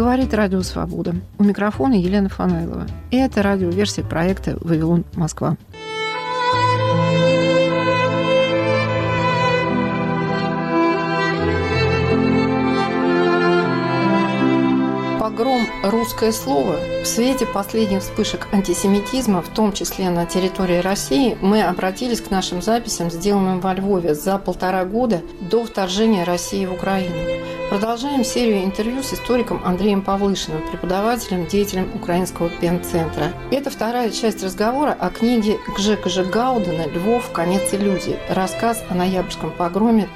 Говорит Радио Свобода. У микрофона Елена Фанайлова. И это радиоверсия проекта «Вавилон, Москва». Погром «Русское слово» в свете последних вспышек антисемитизма, в том числе на территории России, мы обратились к нашим записям, сделанным во Львове за 1,5 года до вторжения России в Украину. Продолжаем серию интервью с историком Андреем Павлышиным, преподавателем, деятелем Украинского пен-центра. Это вторая часть разговора о книге Гжека Гаудена «Львов. Конец иллюзий». Рассказ о ноябрьском погроме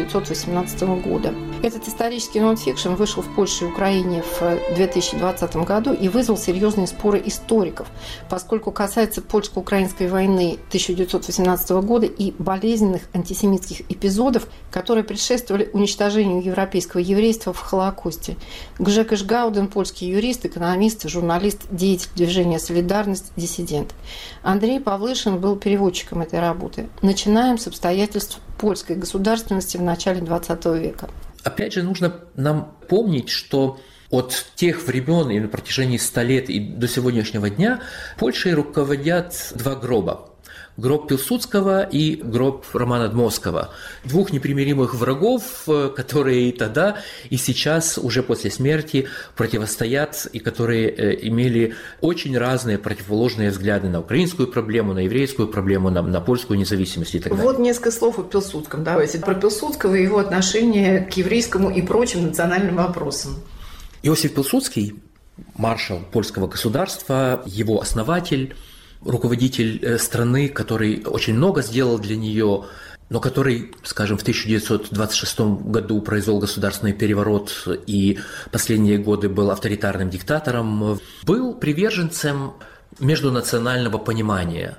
1918 года. Этот исторический нонфикшн вышел в Польше и Украине в 2020 году и вызвал серьезные споры историков, поскольку касается польско-украинской войны 1918 года и болезненных антисемитских эпизодов, которые предшествовали уничтожению европейского еврейства в Холокосте. Гжек Гауден – польский юрист, экономист, журналист, деятель движения «Солидарность», диссидент. Андрей Павлышин был переводчиком этой работы. Начинаем с обстоятельств польской государственности в начале XX века. Опять же, нужно нам помнить, что от тех времен и на протяжении 100 лет и до сегодняшнего дня Польшей руководят два гроба. Гроб Пилсудского и гроб Романа Дмовского. Двух непримиримых врагов, которые и тогда, и сейчас, уже после смерти, противостоят, и которые имели очень разные противоположные взгляды на украинскую проблему, на еврейскую проблему, на польскую независимость и так далее. Вот несколько слов о Пилсудском. Давайте про Пилсудского и его отношение к еврейскому и прочим национальным вопросам. Иосиф Пилсудский, маршал польского государства, его основатель, руководитель страны, который очень много сделал для нее, но который, скажем, в 1926 году произвел государственный переворот и последние годы был авторитарным диктатором, был приверженцем междунационального понимания.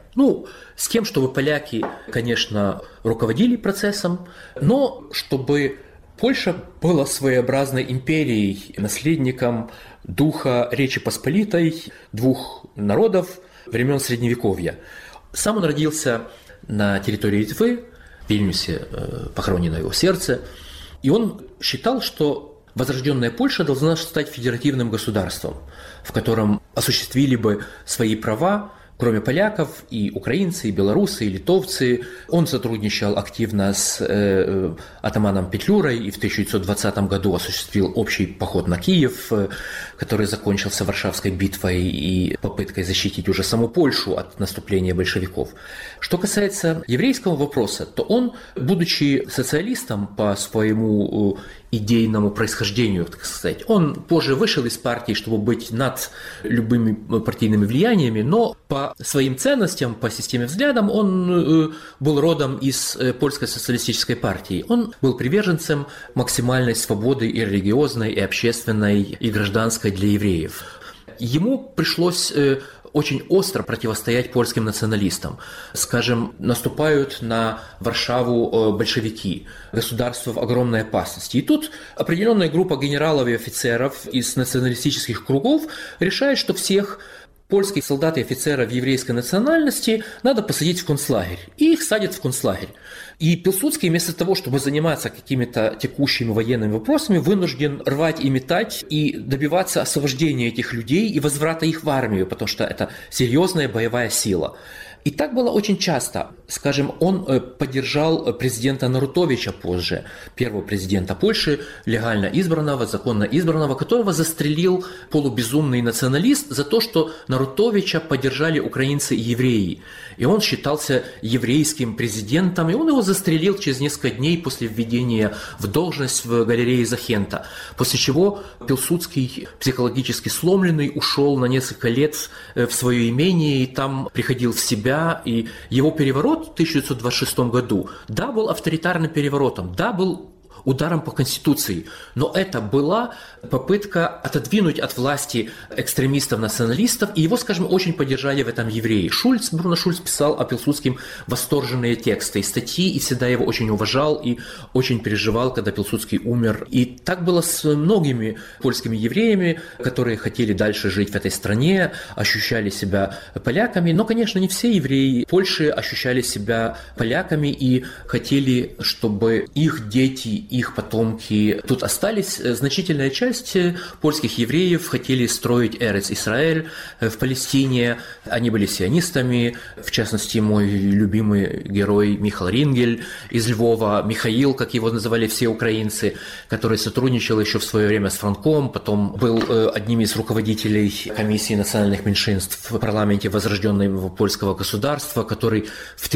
С тем, чтобы поляки, конечно, руководили процессом, но чтобы Польша была своеобразной империей, наследником духа Речи Посполитой, двух народов времен Средневековья. Сам он родился на территории Литвы, в Вильнюсе похоронено его сердце, и он считал, что возрожденная Польша должна стать федеративным государством, в котором осуществили бы свои права, кроме поляков, и украинцы, и белорусы, и литовцы. Он сотрудничал активно с атаманом Петлюрой и в 1920 году осуществил общий поход на Киев, который закончился Варшавской битвой и попыткой защитить уже саму Польшу от наступления большевиков. Что касается еврейского вопроса, то он, будучи социалистом по своему идейному происхождению, так сказать, он позже вышел из партии, чтобы быть над любыми партийными влияниями, но по своим ценностям, по системе взглядам он был родом из Польской социалистической партии. Он был приверженцем максимальной свободы и религиозной, и общественной, и гражданской для евреев. Ему пришлось очень остро противостоять польским националистам. Скажем, наступают на Варшаву большевики, государство в огромной опасности. И тут определенная группа генералов и офицеров из националистических кругов решает, что всех польских солдат и офицеров еврейской национальности надо посадить в концлагерь. И их садят в концлагерь. И Пилсудский вместо того, чтобы заниматься какими-то текущими военными вопросами, вынужден рвать и метать и добиваться освобождения этих людей и возврата их в армию, потому что это серьезная боевая сила. И так было очень часто. Скажем, он поддержал президента Нарутовича позже, первого президента Польши, легально избранного, законно избранного, которого застрелил полубезумный националист за то, что Нарутовича поддержали украинцы и евреи. И он считался еврейским президентом, и он его застрелил через несколько дней после введения в должность в галерее Захента. После чего Пилсудский, психологически сломленный, ушел на несколько лет в свое имение и там приходил в себя. И его переворот в 1926 году, да, был авторитарным переворотом, да, был ударом по Конституции, но это была попытка отодвинуть от власти экстремистов-националистов, и его, скажем, очень поддержали в этом евреи. Бруно Шульц писал о Пилсудском восторженные тексты и статьи, и всегда его очень уважал и очень переживал, когда Пилсудский умер. И так было с многими польскими евреями, которые хотели дальше жить в этой стране, ощущали себя поляками, но, конечно, не все евреи Польши ощущали себя поляками и хотели, чтобы их дети их потомки тут остались. Значительная часть польских евреев хотели строить Эрец-Исраэль в Палестине. Они были сионистами, в частности, мой любимый герой Михаил Рингель из Львова, Михаил, как его называли все украинцы, который сотрудничал еще в свое время с Франком, потом был одним из руководителей комиссии национальных меньшинств в парламенте возрожденного польского государства, который в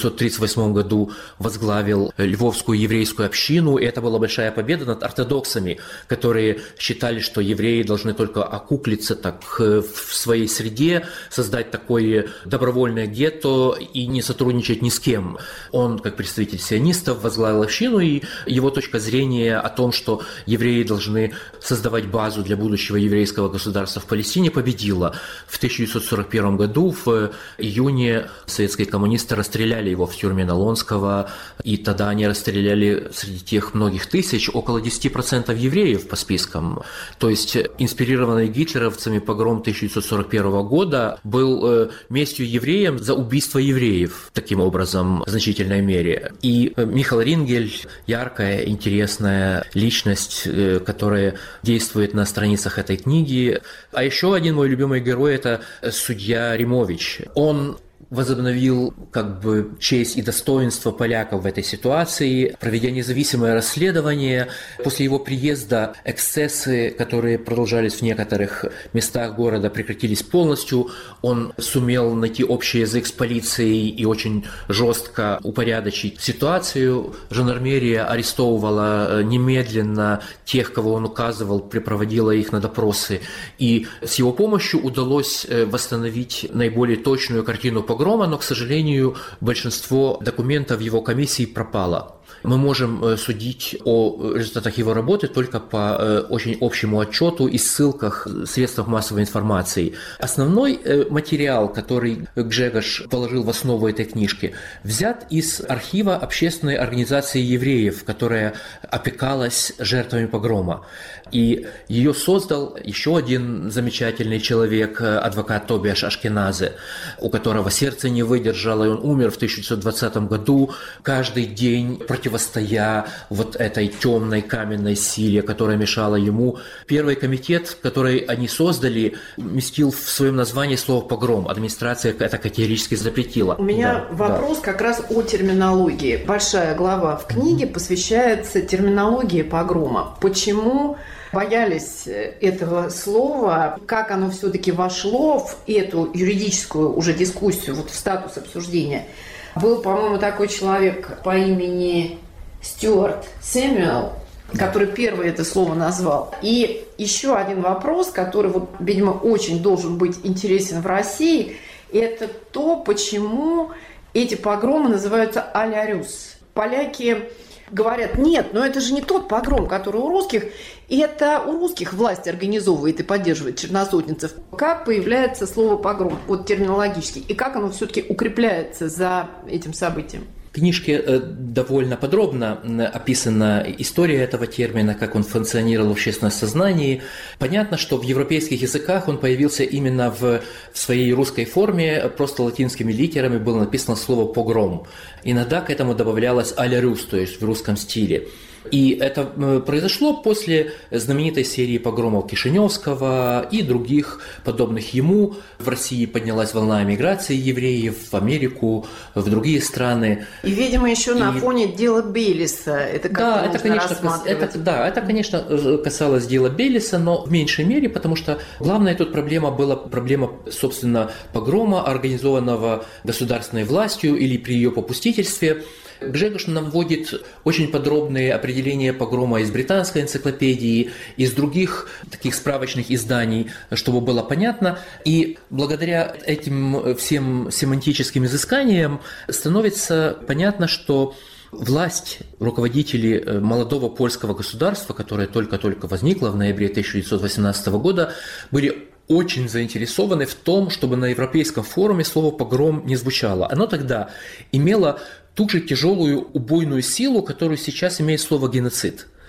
1938 году возглавил львовскую еврейскую общину, и это была большая победа над ортодоксами, которые считали, что евреи должны только окуклиться так в своей среде, создать такое добровольное гетто и не сотрудничать ни с кем. Он, как представитель сионистов, возглавил общину, и его точка зрения о том, что евреи должны создавать базу для будущего еврейского государства в Палестине, победила. В 1941 году, в июне, советские коммунисты расстреляли его в тюрьме Налонского, и тогда они расстреляли среди тех многих тысяч около 10% евреев по спискам. То есть инспирированный гитлеровцами погром 1941 года был местью евреям за убийство евреев, таким образом, в значительной мере. И Михаил Рингель – яркая, интересная личность, которая действует на страницах этой книги. А еще один мой любимый герой – это судья Римович. Он возобновил честь и достоинство поляков в этой ситуации, проведя независимое расследование. После его приезда эксцессы, которые продолжались в некоторых местах города, прекратились полностью. Он сумел найти общий язык с полицией и очень жестко упорядочить ситуацию. Жандармерия арестовывала немедленно тех, кого он указывал, припроводила их на допросы. И с его помощью удалось восстановить наиболее точную картину погрома, но, к сожалению, большинство документов его комиссии пропало. Мы можем судить о результатах его работы только по очень общему отчету и ссылках средств массовой информации. Основной материал, который Гжегош положил в основу этой книжки, взят из архива общественной организации евреев, которая опекалась жертвами погрома. И ее создал еще один замечательный человек, адвокат Тобиаш Ашкеназе, у которого сердце не выдержало, и он умер в 1920 году, каждый день противостоя вот этой темной каменной силе, которая мешала ему. Первый комитет, который они создали, вместил в своем названии слово «погром». Администрация это категорически запретила. У меня вопрос как раз о терминологии. Большая глава в книге посвящается терминологии погрома. Почему боялись этого слова, как оно все-таки вошло в эту юридическую уже дискуссию, в статус обсуждения. Был, по-моему, такой человек по имени Стюарт Сэмюэл, который первый это слово назвал. И еще один вопрос, который, видимо, очень должен быть интересен в России, это то, почему эти погромы называются «алярюс». Поляки говорят, нет, но это же не тот погром, который у русских, это у русских власть организовывает и поддерживает черносотенцев. Как появляется слово «погром» терминологически, и как оно все-таки укрепляется за этим событием? В книжке довольно подробно описана история этого термина, как он функционировал в общественном сознании. Понятно, что в европейских языках он появился именно в своей русской форме, просто латинскими литерами было написано слово «погром». Иногда к этому добавлялось «алярюс», то есть в русском стиле. И это произошло после знаменитой серии погромов Кишиневского и других подобных ему. В России поднялась волна эмиграции евреев в Америку, в другие страны. И, видимо, еще на фоне дела Белиса это как-то нужно рассматривать. Это, конечно, касалось дела Белиса, но в меньшей мере, потому что главная тут проблема была проблема, собственно, погрома, организованного государственной властью или при ее попустительстве. Гжегош нам вводит очень подробные определения погрома из британской энциклопедии, из других таких справочных изданий, чтобы было понятно. И благодаря этим всем семантическим изысканиям становится понятно, что власть, руководители молодого польского государства, которое только-только возникло в ноябре 1918 года, были очень заинтересованы в том, чтобы на Европейском форуме слово «погром» не звучало. Оно тогда имело ту же тяжелую убойную силу, которую сейчас имеет слово «геноцид».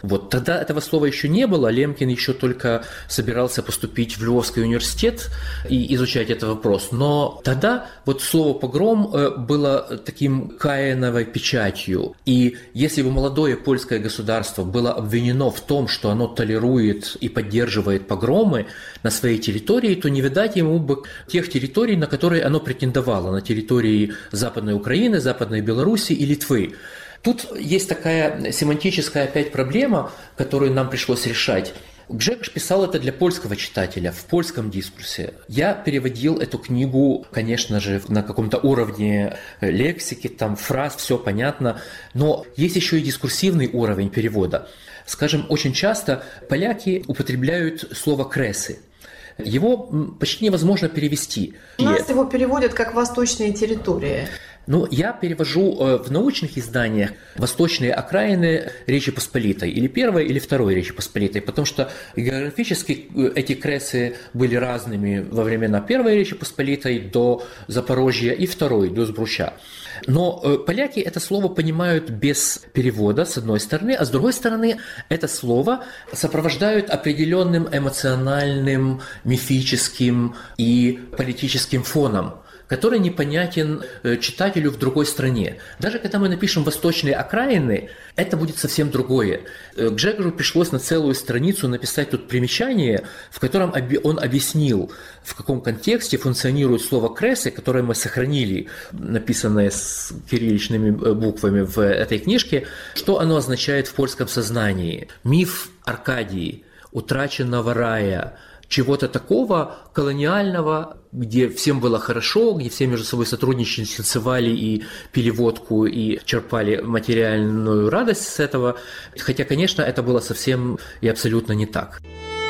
Вот тогда этого слова еще не было, Лемкин еще только собирался поступить в Львовский университет и изучать этот вопрос. Но тогда вот слово «погром» было таким Каиновой печатью. И если бы молодое польское государство было обвинено в том, что оно толерует и поддерживает погромы на своей территории, то не видать ему бы тех территорий, на которые оно претендовало, на территории Западной Украины, Западной Белоруссии и Литвы. Тут есть такая семантическая опять проблема, которую нам пришлось решать. Гжегош писал это для польского читателя, в польском дискурсе. Я переводил эту книгу, конечно же, на каком-то уровне лексики, там фраз, все понятно, но есть еще и дискурсивный уровень перевода. Скажем, очень часто поляки употребляют слово «кресы». Его почти невозможно перевести. У нас его переводят как «восточные территории». Ну, я перевожу в научных изданиях восточные окраины Речи Посполитой, или первой, или второй Речи Посполитой, потому что географически эти кресы были разными во времена первой Речи Посполитой до Запорожья и второй, до Збруча. Но поляки это слово понимают без перевода, с одной стороны, а с другой стороны, это слово сопровождают определенным эмоциональным, мифическим и политическим фоном, который непонятен читателю в другой стране. Даже когда мы напишем «восточные окраины», это будет совсем другое. Гжегошу пришлось на целую страницу написать тут примечание, в котором он объяснил, в каком контексте функционирует слово «кресы», которое мы сохранили, написанное с кирилличными буквами в этой книжке, что оно означает в польском сознании. Миф Аркадии, утраченного рая, чего-то такого колониального, где всем было хорошо, где все между собой сотрудничали, танцевали и пили водку и черпали материальную радость с этого. Хотя, конечно, это было совсем и абсолютно не так.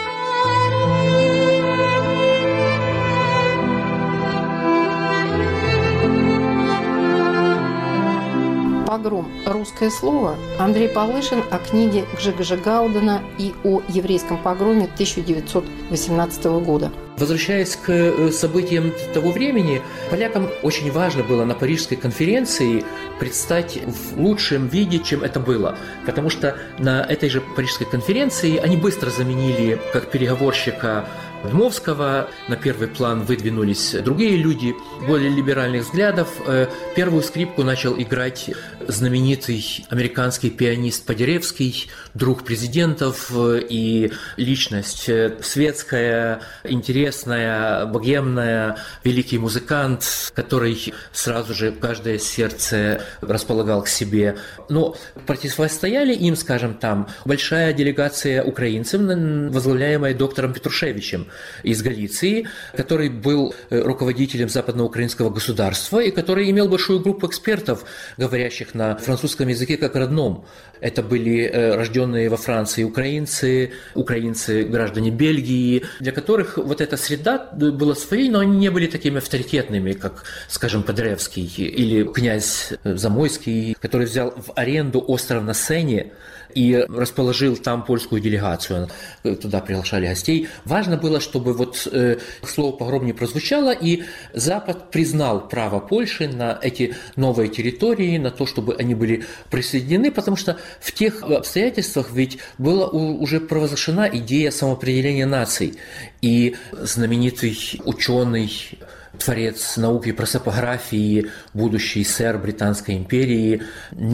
«Погром. Русское слово». Андрей Палышин о книге Гжегожа Гаудена и о еврейском погроме 1918 года. Возвращаясь к событиям того времени, полякам очень важно было на Парижской конференции предстать в лучшем виде, чем это было. Потому что на этой же Парижской конференции они быстро заменили как переговорщика Дмовского, на первый план выдвинулись другие люди более либеральных взглядов. Первую скрипку начал играть знаменитый американский пианист Подеревский, друг президентов и личность светская, интересная, богемная, великий музыкант, который сразу же каждое сердце располагал к себе. Но противостояли им, скажем, там большая делегация украинцев, возглавляемая доктором Петрушевичем из Галиции, который был руководителем западноукраинского государства и который имел большую группу экспертов, говорящих на французском языке как родном. Это были рожденные во Франции украинцы, граждане Бельгии, для которых вот эта среда была своей, но они не были такими авторитетными, как, скажем, Подеревский или князь Замойский, который взял в аренду остров на Сене и расположил там польскую делегацию. Туда приглашали гостей. Важно было, чтобы вот слово «погром» не прозвучало, и Запад признал право Польши на эти новые территории, на то, чтобы они были присоединены, потому что в тех обстоятельствах ведь была уже провозглашена идея самоопределения наций. И знаменитый ученый, творец науки просопографии, будущий сэр Британской империи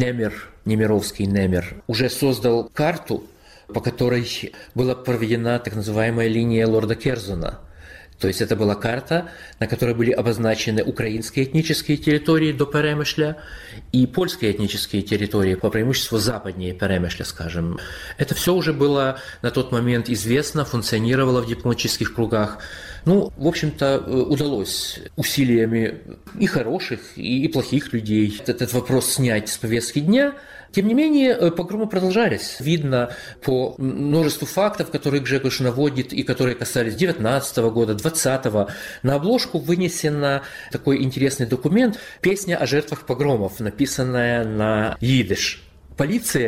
Немировский Немер уже создал карту, по которой была проведена так называемая линия лорда Керзона. То есть это была карта, на которой были обозначены украинские этнические территории до Перемышля и польские этнические территории, по преимуществу западнее Перемышля, скажем. Это все уже было на тот момент известно, функционировало в дипломатических кругах. Ну, в общем-то, удалось усилиями и хороших, и плохих людей этот вопрос снять с повестки дня. Тем не менее, погромы продолжались. Видно по множеству фактов, которые Гжегош наводит и которые касались 19 года, 20-го. На обложку вынесен такой интересный документ «Песня о жертвах погромов», написанная на идиш. Полиция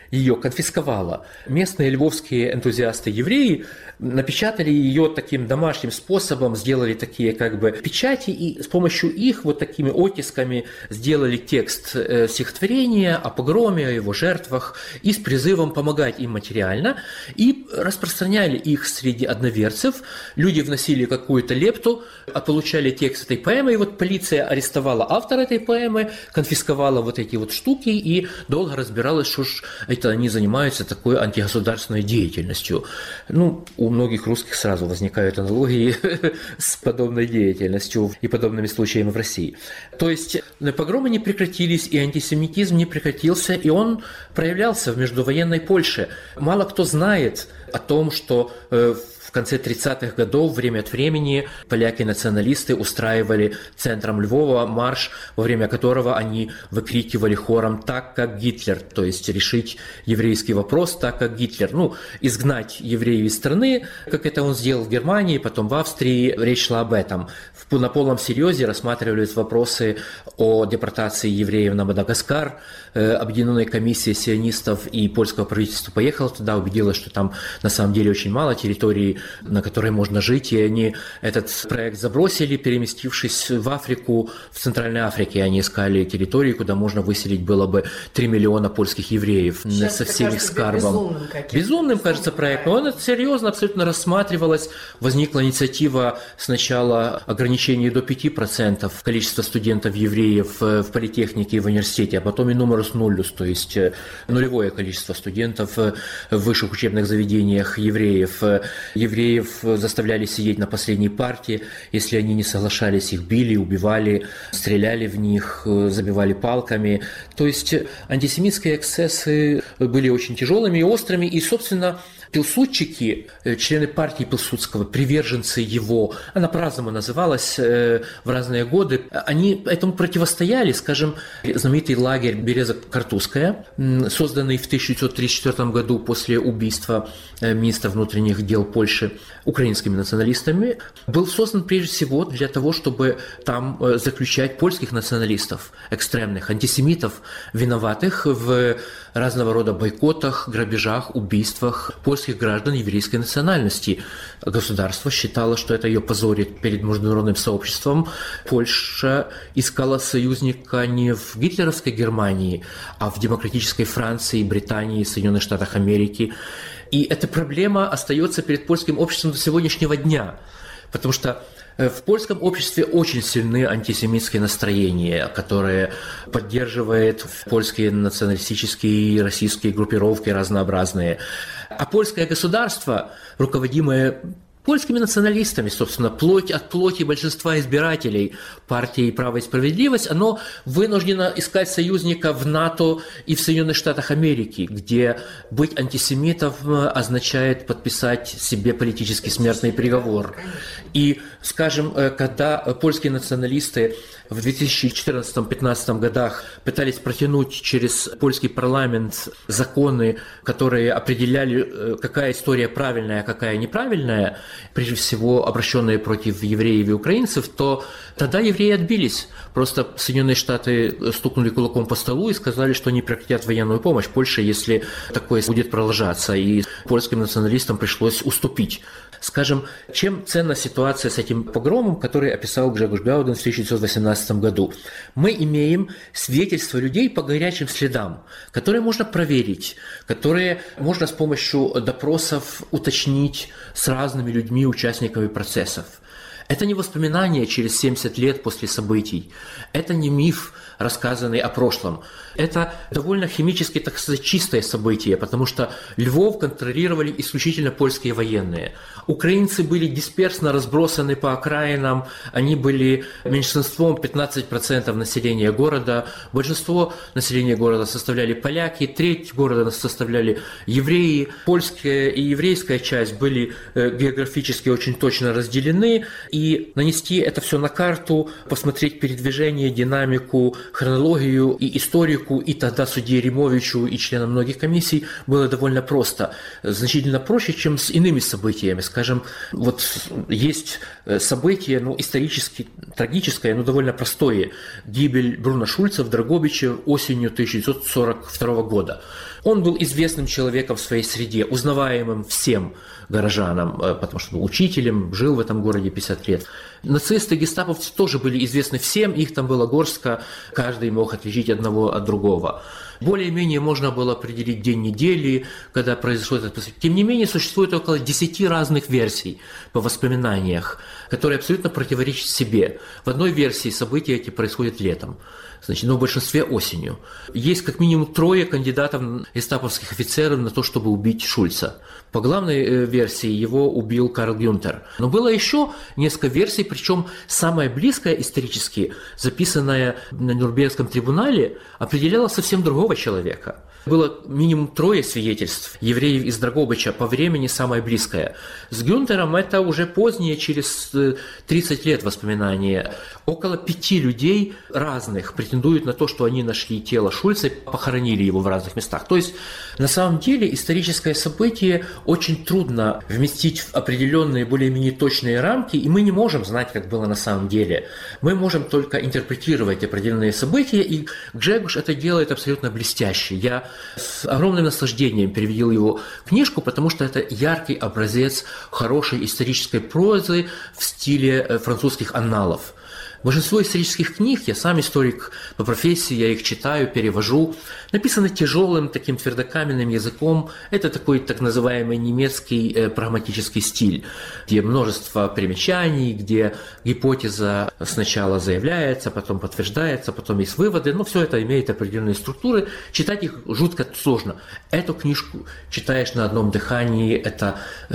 ее конфисковала. Местные львовские энтузиасты-евреи напечатали ее таким домашним способом, сделали такие как бы печати, и с помощью их вот такими оттисками сделали текст стихотворения о погроме, о его жертвах, и с призывом помогать им материально, и распространяли их среди одноверцев. Люди вносили какую-то лепту, получали текст этой поэмы, и вот полиция арестовала автора этой поэмы, конфисковала вот эти вот штуки и долго разбиралась, что ж это они занимаются такой антигосударственной деятельностью. Ну, у многих русских сразу возникают аналогии с подобной деятельностью и подобными случаями в России. То есть погромы не прекратились, и антисемитизм не прекратился, и он проявлялся в междувоенной Польше. Мало кто знает о том, что в конце 30-х годов время от времени поляки-националисты устраивали центром Львова марш, во время которого они выкрикивали хором «так, как Гитлер», то есть решить еврейский вопрос так, как Гитлер. Ну, изгнать евреев из страны, как это он сделал в Германии, потом в Австрии, речь шла об этом. На полном серьезе рассматривались вопросы о депортации евреев на Мадагаскар. Объединенная комиссия сионистов и польского правительства поехала туда, убедилась, что там на самом деле очень мало территории, на которой можно жить, и они этот проект забросили, переместившись в Африку, в Центральной Африке. Они искали территории, куда можно выселить было бы 3 миллиона польских евреев со всем их скарбом. Безумным кажется проект, но он серьезно абсолютно рассматривалось. Возникла инициатива сначала ограничения до 5% количества студентов-евреев в политехнике и в университете, а потом и numerus nullus, то есть нулевое количество студентов в высших учебных заведениях евреев. Евреев заставляли сидеть на последней парте, если они не соглашались, их били, убивали, стреляли в них, забивали палками. То есть антисемитские эксцессы были очень тяжелыми и острыми, и, собственно, пилсудчики, члены партии Пилсудского, приверженцы его, она по-разному называлась в разные годы, они этому противостояли. Скажем, знаменитый лагерь Береза-Картузская, созданный в 1934 году после убийства министра внутренних дел Польши украинскими националистами, был создан прежде всего для того, чтобы там заключать польских националистов, экстремных, антисемитов, виноватых в разного рода бойкотах, грабежах, убийствах польских граждан еврейской национальности. Государство считало, что это ее позорит перед международным сообществом. Польша искала союзника не в гитлеровской Германии, а в демократической Франции, Британии, Соединенных Штатах Америки. И эта проблема остается перед польским обществом до сегодняшнего дня, потому что в польском обществе очень сильны антисемитские настроения, которые поддерживают польские националистические и российские группировки разнообразные. А польское государство, руководимое польскими националистами, собственно, плоть от плоти большинства избирателей партии «Право и справедливость», оно вынуждено искать союзника в НАТО и в Соединенных Штатах Америки, где быть антисемитом означает подписать себе политический смертный приговор. И, скажем, когда польские националисты в 2014-2015 годах пытались протянуть через польский парламент законы, которые определяли, какая история правильная, а какая неправильная, прежде всего обращенные против евреев и украинцев, то тогда евреи отбились. Просто Соединенные Штаты стукнули кулаком по столу и сказали, что они прекратят военную помощь Польше, если такое будет продолжаться. И польским националистам пришлось уступить. Скажем, чем ценна ситуация с этим погромом, который описал Гжегош Гауден в 1918 году? Мы имеем свидетельства людей по горячим следам, которые можно проверить, которые можно с помощью допросов уточнить с разными людьми, участниками процессов. Это не воспоминания через 70 лет после событий, это не миф, рассказанный о прошлом. Это довольно химически, так сказать, чистое событие, потому что Львов контролировали исключительно польские военные. Украинцы были дисперсно разбросаны по окраинам, они были меньшинством, 15% населения города, большинство населения города составляли поляки, треть города составляли евреи. Польская и еврейская часть были географически очень точно разделены, и нанести это все на карту, посмотреть передвижение, динамику, хронологию и историку, и тогда судье Римовичу и членам многих комиссий было довольно просто. Значительно проще, чем с иными событиями. Скажем, вот есть событие, исторически трагическое, но довольно простое. Гибель Бруно Шульца в Драгобиче осенью 1942 года. Он был известным человеком в своей среде, узнаваемым всем горожанам, потому что был учителем, жил в этом городе 50 лет. Нацисты, гестаповцы тоже были известны всем, их там было горстка, каждый мог отличить одного от другого. Более-менее можно было определить день недели, когда произошло это. Тем не менее, существует около 10 разных версий по воспоминаниях, которые абсолютно противоречат себе. В одной версии события эти происходят летом, но в большинстве осенью. Есть как минимум 3 кандидатов гестаповских офицеров на то, чтобы убить Шульца. По главной версии его убил Карл Гюнтер. Но было еще несколько версий, причем самая близкая исторически, записанная на Нюрнбергском трибунале, определяла совсем другого человека. Было минимум 3 свидетельств евреев из Драгобича, по времени самое близкое. С Гюнтером это уже позднее, через 30 лет воспоминания. Около 5 людей разных претендуют на то, что они нашли тело Шульца и похоронили его в разных местах. То есть, на самом деле, историческое событие очень трудно вместить в определенные более-менее точные рамки, и мы не можем знать, как было на самом деле. Мы можем только интерпретировать определенные события, и Гжегош это делает абсолютно блестяще. Я с огромным наслаждением перевел его книжку, потому что это яркий образец хорошей исторической прозы в стиле французских анналов. Большинство исторических книг, я сам историк по профессии, я их читаю, перевожу, написаны тяжелым, таким твердокаменным языком. Это такой так называемый немецкий прагматический стиль, где множество примечаний, где гипотеза сначала заявляется, потом подтверждается, потом есть выводы, но все это имеет определенные структуры. Читать их жутко сложно. Эту книжку читаешь на одном дыхании, это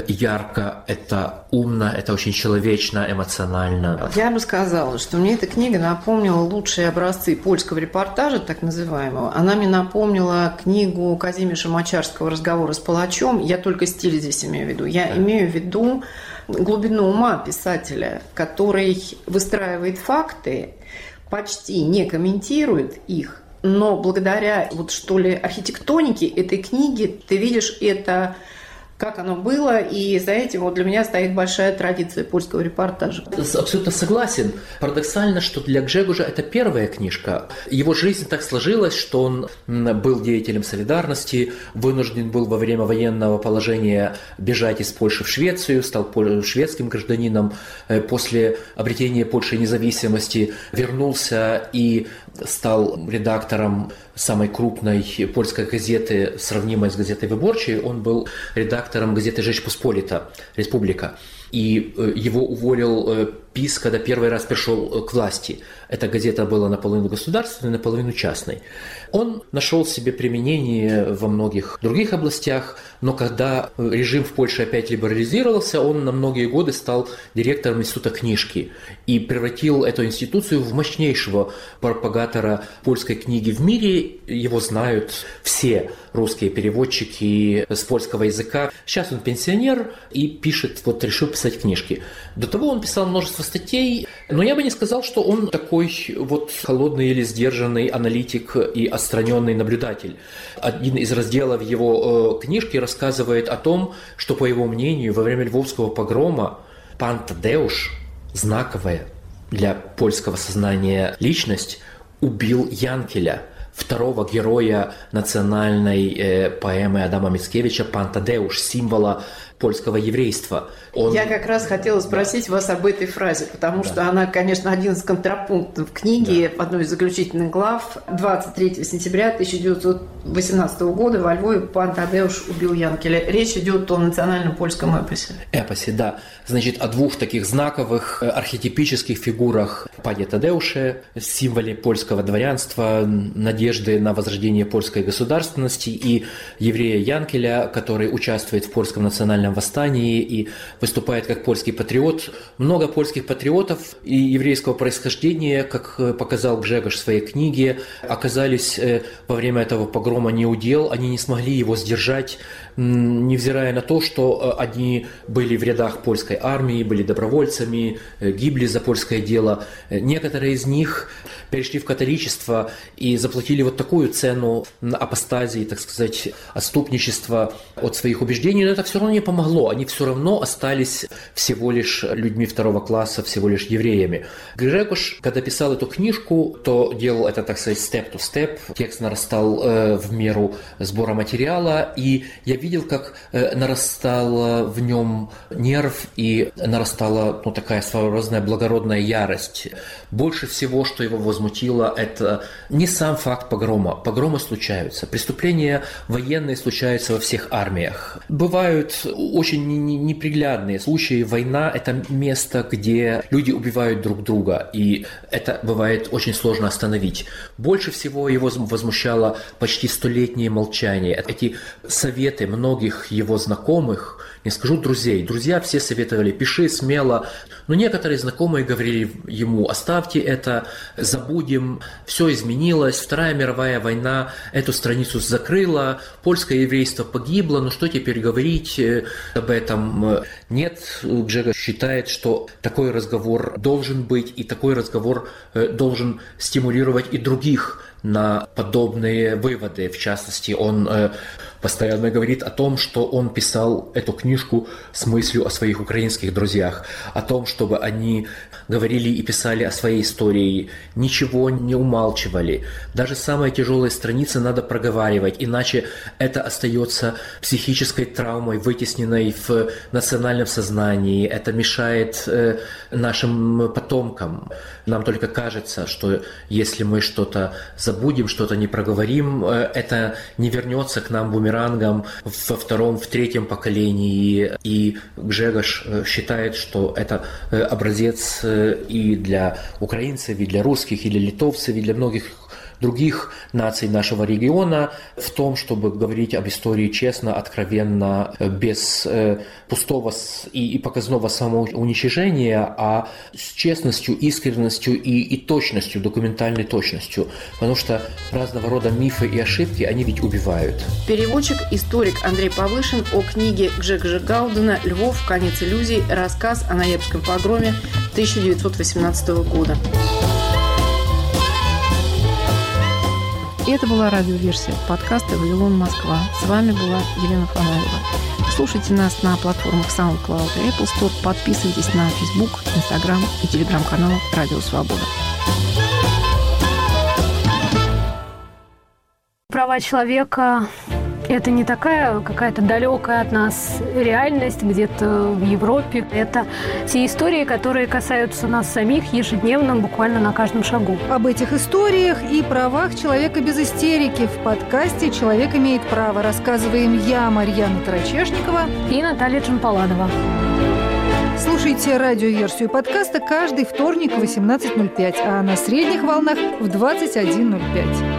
ярко, это умно, это очень человечно, эмоционально. Я бы сказала, что мне эта книга напомнила лучшие образцы польского репортажа, так называемого. Она мне напомнила книгу Казимиша Мочарского «Разговоры с палачом». Я только стиль здесь имею в виду. Я имею в виду глубину ума писателя, который выстраивает факты, почти не комментирует их, но благодаря архитектонике этой книги ты видишь это, как оно было, и за этим для меня стоит большая традиция польского репортажа. Абсолютно согласен. Парадоксально, что для Гжегожа это первая книжка. Его жизнь так сложилась, что он был деятелем солидарности, вынужден был во время военного положения бежать из Польши в Швецию, стал шведским гражданином. После обретения Польши независимости вернулся и стал редактором самой крупной польской газеты, сравнимой с газетой «Выборчей». Он был редактором газеты «Жечь Посполита», «Республика». И его уволил ПиС, когда первый раз пришел к власти. Эта газета была наполовину государственной, наполовину частной. Он нашел себе применение во многих других областях, но когда режим в Польше опять либерализировался, он на многие годы стал директором Института книжки и превратил эту институцию в мощнейшего пропагатора польской книги в мире. Его знают все русские переводчики с польского языка. Сейчас он пенсионер и пишет, решил писать книжки. До того он писал множество статей, но я бы не сказал, что он такой холодный или сдержанный аналитик и отстраненный наблюдатель. Один из разделов его книжки рассказывает о том, что, по его мнению, во время Львовского погрома пан Тадеуш, знаковая для польского сознания личность, убил Янкеля, второго героя национальной поэмы Адама Мицкевича, пан Тадеуш, символа польского еврейства. Я как раз хотела спросить вас об этой фразе, потому что она, конечно, один из контрапунктов книги, одной из заключительных глав. 23 сентября 1918 года во Львове пан Тадеуш убил Янкеля. Речь идет о национальном польском эпосе. Эпосе, да. Значит, о двух таких знаковых архетипических фигурах пане Тадеуше, символе польского дворянства, надежды на возрождение польской государственности, и еврея Янкеля, который участвует в польском национальном восстании и выступает как польский патриот. Много польских патриотов и еврейского происхождения, как показал Гжегош в своей книге, оказались во время этого погрома неудел, они не смогли его сдержать, невзирая на то, что они были в рядах польской армии, были добровольцами, гибли за польское дело, некоторые из них перешли в католичество и заплатили вот такую цену апостазии, так сказать, отступничества от своих убеждений, но это все равно не помогло. Они все равно остались всего лишь людьми второго класса, всего лишь евреями. Гжегош, когда писал эту книжку, то делал это, так сказать, step to step. Текст нарастал в меру сбора материала, и я видел, как нарастала в нем нерв и нарастала такая своеобразная благородная ярость. Больше всего, что его возмутило, это не сам факт погрома. Погромы случаются. Преступления военные случаются во всех армиях. Бывают очень неприглядные случаи. Война – это место, где люди убивают друг друга, и это бывает очень сложно остановить. Больше всего его возмущало почти столетнее молчание. Эти советы многих его знакомых, не скажу друзей, друзья все советовали: пиши смело, но некоторые знакомые говорили ему: оставьте это, забудем, все изменилось, Вторая мировая война эту страницу закрыла, польское еврейство погибло, но что теперь говорить об этом? Нет, Гжегош считает, что такой разговор должен быть, и такой разговор должен стимулировать и других на подобные выводы. В частности, он постоянно говорит о том, что он писал эту книжку с мыслью о своих украинских друзьях, о том, чтобы они говорили и писали о своей истории, ничего не умалчивали. Даже самые тяжелые страницы надо проговаривать, иначе это остается психической травмой, вытесненной в национальном сознании. Это мешает нашим потомкам. Нам только кажется, что если мы что-то забудем, что-то не проговорим, это не вернется к нам бумерангом во втором, в третьем поколении. И Гжегош считает, что это образец и для украинцев, и для русских, и для литовцев, и для многих других наций нашего региона в том, чтобы говорить об истории честно, откровенно, без пустого и показного самоуничижения, а с честностью, искренностью и точностью, документальной точностью. Потому что разного рода мифы и ошибки, они ведь убивают. Переводчик, историк Андрей Павлышин о книге Гжегожа Гаудена «Львов. Конец иллюзий. Рассказ о ноябрьском погроме 1918 года». И это была радиоверсия подкаста «Вавилон, Москва». С вами была Елена Фонарева. Слушайте нас на платформах SoundCloud и Apple Store. Подписывайтесь на Facebook, Instagram и телеграм-канал «Радио Свобода». Права человека – это не такая какая-то далекая от нас реальность где-то в Европе. Это те истории, которые касаются нас самих ежедневно, буквально на каждом шагу. Об этих историях и правах человека без истерики в подкасте «Человек имеет право» рассказываем я, Марьяна Тарачешникова и Наталья Джампаладова. Слушайте радиоверсию подкаста каждый вторник в 18:05, а на средних волнах в 21:05.